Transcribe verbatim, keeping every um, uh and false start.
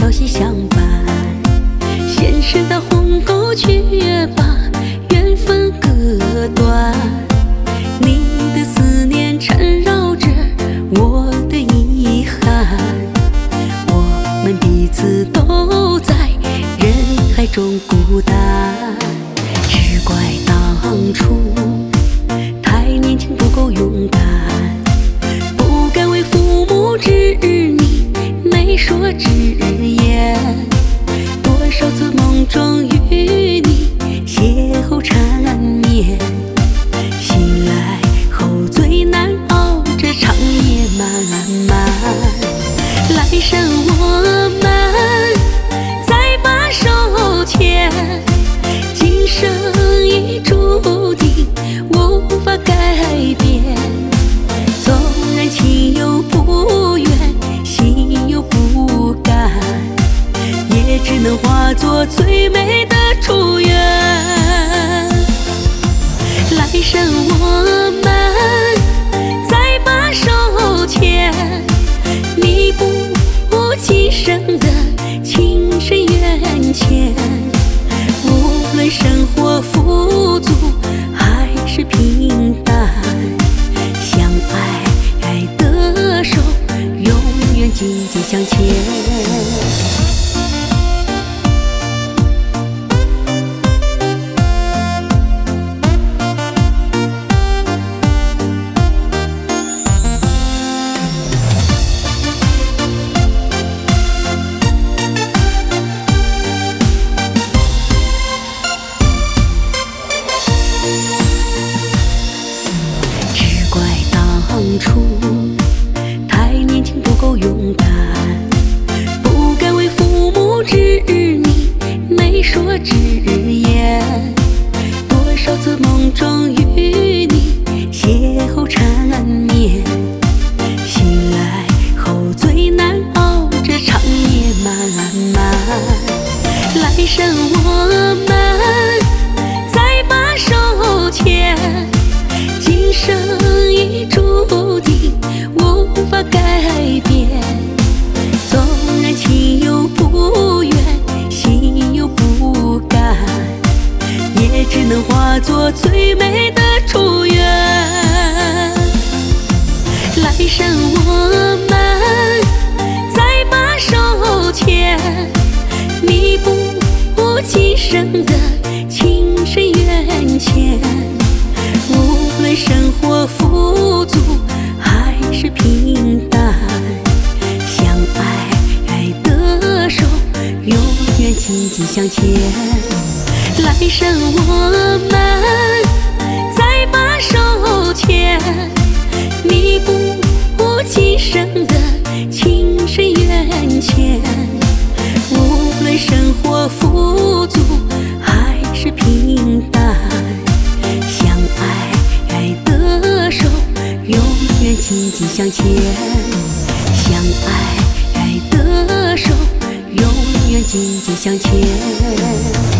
朝夕相伴。现实的鸿沟却把缘分割断，你的思念缠绕着我的遗憾，我们彼此都在人海中孤单。只怪当初太年轻，不够勇敢，不敢为父母之命，没说直言。多少次梦中与你邂逅缠绵，醒来后最难熬这长夜漫漫。来生我们再把手牵，今生已注定无法改变。纵然情有不愿，心有不甘，也只能化作最美的祝愿。来生我们再把手牵，弥补今生的情深缘浅。无论生活富足还是平淡，相爱爱的手永远紧紧相牵。当初太年轻，不够勇敢，不敢为父母之命，没说直言。多少次梦中与你邂逅缠绵，醒来后最难熬这长夜漫漫。来生我们再把手牵，今生已注定无法改变。纵然情有不愿，心有不甘，也只能化作最美的祝愿。来生我们再把手牵，弥补今生的情深缘浅。无论生活富足还是平淡，相爱爱的手永远紧紧相牵。来生我们再把手牵，弥补今生的情深缘浅。无论生活富足还是平淡，相爱爱的手永远紧紧相牵。相爱爱的手永远紧紧相牵。